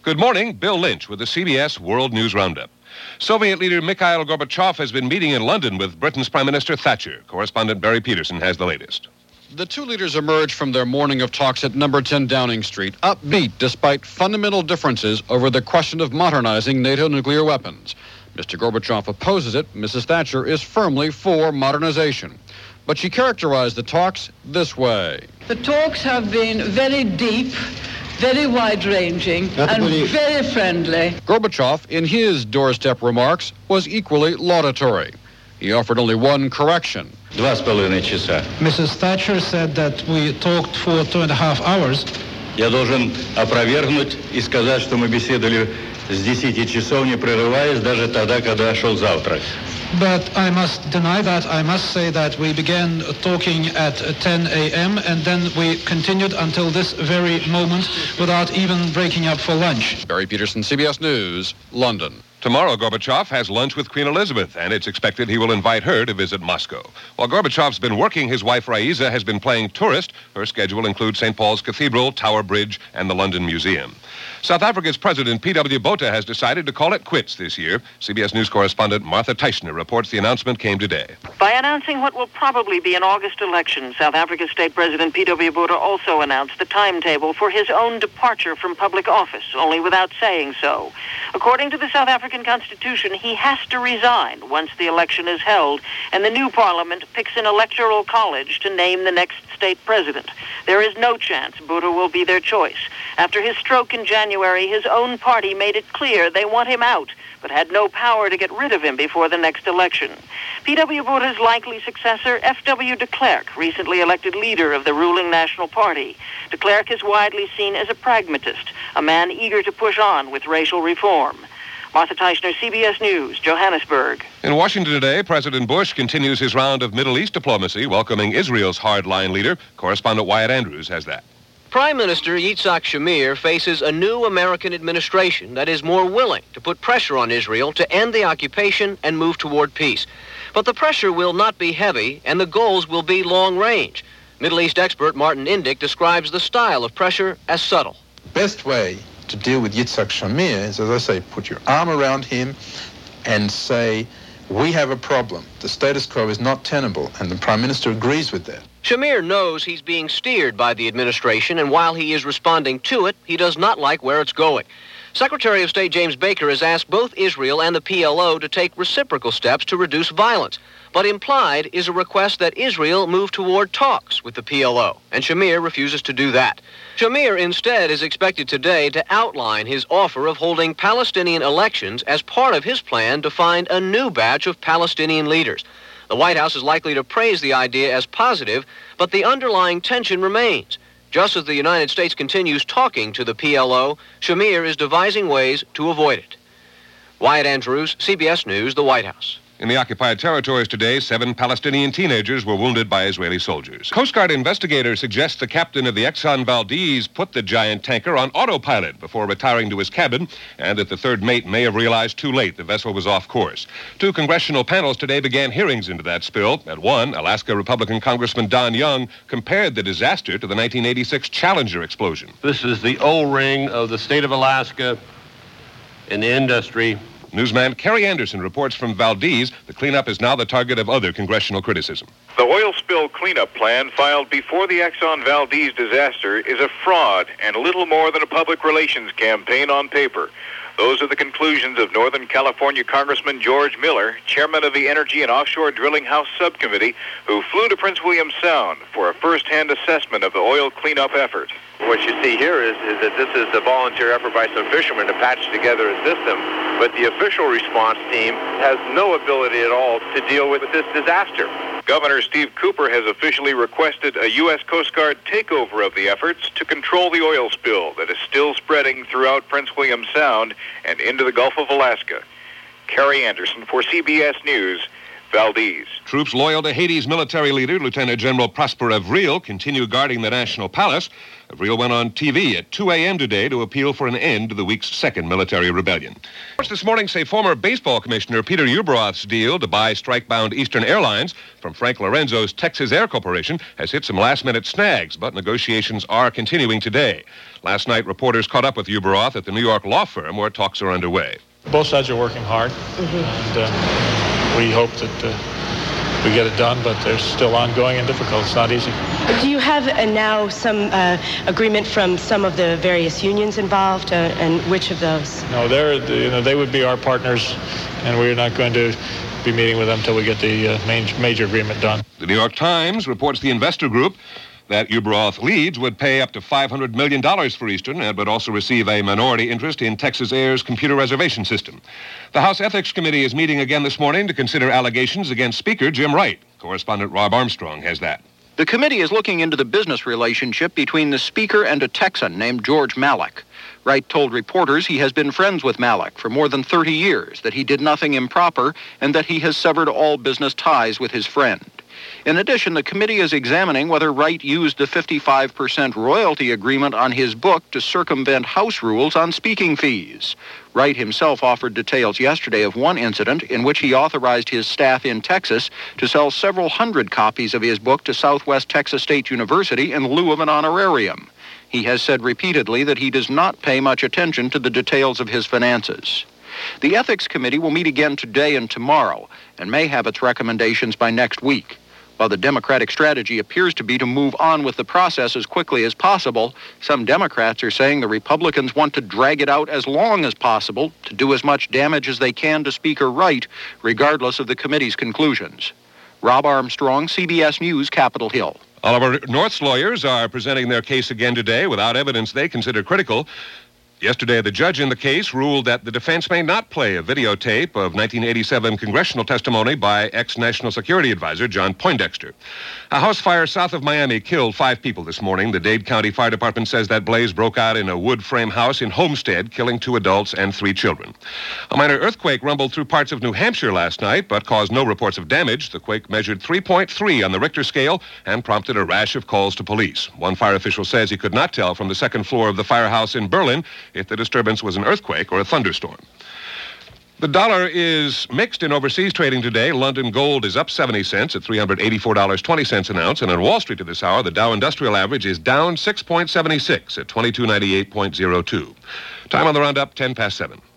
Good morning, Bill Lynch with the CBS World News Roundup. Soviet leader Mikhail Gorbachev has been meeting in London with Britain's Prime Minister Thatcher. Correspondent Barry Peterson has the latest. The two leaders emerged from their morning of talks at number 10 Downing Street, upbeat despite fundamental differences over the question of modernizing NATO nuclear weapons. Mr. Gorbachev opposes it. Mrs. Thatcher is firmly for modernization. But she characterized the talks this way. The talks have been very deep, very wide-ranging, and very friendly. Gorbachev, in his doorstep remarks, was equally laudatory. He offered only one correction. 2,5 часа. Mrs. Thatcher said that we talked for 2.5 hours. Я должен опровергнуть и сказать, что мы беседовали с 10 часов, не прерываясь, даже тогда, когда шел завтрак. But I must deny that. I must say that we began talking at 10 a.m. and then we continued until this very moment without even breaking up for lunch. Barry Peterson, CBS News, London. Tomorrow, Gorbachev has lunch with Queen Elizabeth, and it's expected he will invite her to visit Moscow. While Gorbachev's been working, his wife Raisa has been playing tourist. Her schedule includes St. Paul's Cathedral, Tower Bridge, and the London Museum. South Africa's President P.W. Botha has decided to call it quits this year. CBS News correspondent Martha Teichner reports the announcement came today. By announcing what will probably be an August election, South Africa's State President P.W. Botha also announced the timetable for his own departure from public office, only without saying so. According to the South African Constitution, he has to resign once the election is held, and the new parliament picks an electoral college to name the next state president. There is no chance Botha will be their choice. After his stroke in January, his own party made it clear they want him out, but had no power to get rid of him before the next election. P.W. Botha's likely successor, F.W. de Klerk, recently elected leader of the ruling National Party. De Klerk is widely seen as a pragmatist, a man eager to push on with racial reform. Martha Teichner, CBS News, Johannesburg. In Washington today, President Bush continues his round of Middle East diplomacy, welcoming Israel's hardline leader. Correspondent Wyatt Andrews has that. Prime Minister Yitzhak Shamir faces a new American administration that is more willing to put pressure on Israel to end the occupation and move toward peace. But the pressure will not be heavy, and the goals will be long-range. Middle East expert Martin Indyk describes the style of pressure as subtle. Best way to deal with Yitzhak Shamir is, as I say, put your arm around him and say, we have a problem. The status quo is not tenable, and the Prime Minister agrees with that. Shamir knows he's being steered by the administration, and while he is responding to it, he does not like where it's going. Secretary of State James Baker has asked both Israel and the PLO to take reciprocal steps to reduce violence. But implied is a request that Israel move toward talks with the PLO, and Shamir refuses to do that. Shamir instead is expected today to outline his offer of holding Palestinian elections as part of his plan to find a new batch of Palestinian leaders. The White House is likely to praise the idea as positive, but the underlying tension remains. Just as the United States continues talking to the PLO, Shamir is devising ways to avoid it. Wyatt Andrews, CBS News, the White House. In the occupied territories today, 7 Palestinian teenagers were wounded by Israeli soldiers. Coast Guard investigators suggest the captain of the Exxon Valdez put the giant tanker on autopilot before retiring to his cabin, and that the third mate may have realized too late the vessel was off course. 2 congressional panels today began hearings into that spill. At one, Alaska Republican Congressman Don Young compared the disaster to the 1986 Challenger explosion. This is the O-ring of the state of Alaska in the industry. Newsman Kerry Anderson reports from Valdez. The cleanup is now the target of other congressional criticism. The oil spill cleanup plan filed before the Exxon Valdez disaster is a fraud and little more than a public relations campaign on paper. Those are the conclusions of Northern California Congressman George Miller, chairman of the Energy and Offshore Drilling House Subcommittee, who flew to Prince William Sound for a first-hand assessment of the oil cleanup effort. What you see here is that this is a volunteer effort by some fishermen to patch together a system, but the official response team has no ability at all to deal with this disaster. Governor Steve Cooper has officially requested a U.S. Coast Guard takeover of the efforts to control the oil spill that is still spreading throughout Prince William Sound and into the Gulf of Alaska. Kerry Anderson for CBS News, Valdez. Troops loyal to Haiti's military leader, Lieutenant General Prosper Avril, continue guarding the National Palace. Avril went on TV at 2 a.m. today to appeal for an end to the week's second military rebellion. Reports this morning say former baseball commissioner Peter Ueberroth's deal to buy strike-bound Eastern Airlines from Frank Lorenzo's Texas Air Corporation has hit some last-minute snags, but negotiations are continuing today. Last night, reporters caught up with Ueberroth at the New York law firm where talks are underway. Both sides are working hard, and we hope that we get it done, but they're still ongoing and difficult. It's not easy. Do you have now some agreement from some of the various unions involved, and which of those? No, they would be our partners, and we're not going to be meeting with them until we get the major agreement done. The New York Times reports the investor group that Ueberroth leads would pay up to $500 million for Eastern and would also receive a minority interest in Texas Air's computer reservation system. The House Ethics Committee is meeting again this morning to consider allegations against Speaker Jim Wright. Correspondent Rob Armstrong has that. The committee is looking into the business relationship between the Speaker and a Texan named George Malek. Wright told reporters he has been friends with Malek for more than 30 years, that he did nothing improper, and that he has severed all business ties with his friend. In addition, the committee is examining whether Wright used the 55% royalty agreement on his book to circumvent House rules on speaking fees. Wright himself offered details yesterday of one incident in which he authorized his staff in Texas to sell several hundred copies of his book to Southwest Texas State University in lieu of an honorarium. He has said repeatedly that he does not pay much attention to the details of his finances. The Ethics Committee will meet again today and tomorrow and may have its recommendations by next week. While the Democratic strategy appears to be to move on with the process as quickly as possible, some Democrats are saying the Republicans want to drag it out as long as possible to do as much damage as they can to Speaker Wright, regardless of the committee's conclusions. Rob Armstrong, CBS News, Capitol Hill. Oliver North's lawyers are presenting their case again today without evidence they consider critical. Yesterday, the judge in the case ruled that the defense may not play a videotape of 1987 congressional testimony by ex-National Security Advisor John Poindexter. A house fire south of Miami killed 5 people this morning. The Dade County Fire Department says that blaze broke out in a wood frame house in Homestead, killing 2 adults and 3 children. A minor earthquake rumbled through parts of New Hampshire last night, but caused no reports of damage. The quake measured 3.3 on the Richter scale and prompted a rash of calls to police. One fire official says he could not tell from the second floor of the firehouse in Berlin if the disturbance was an earthquake or a thunderstorm. The dollar is mixed in overseas trading today. London gold is up 70 cents at $384.20 an ounce. And on Wall Street at this hour, the Dow Industrial Average is down 6.76 at 2298.02. Time on the roundup, 7:10.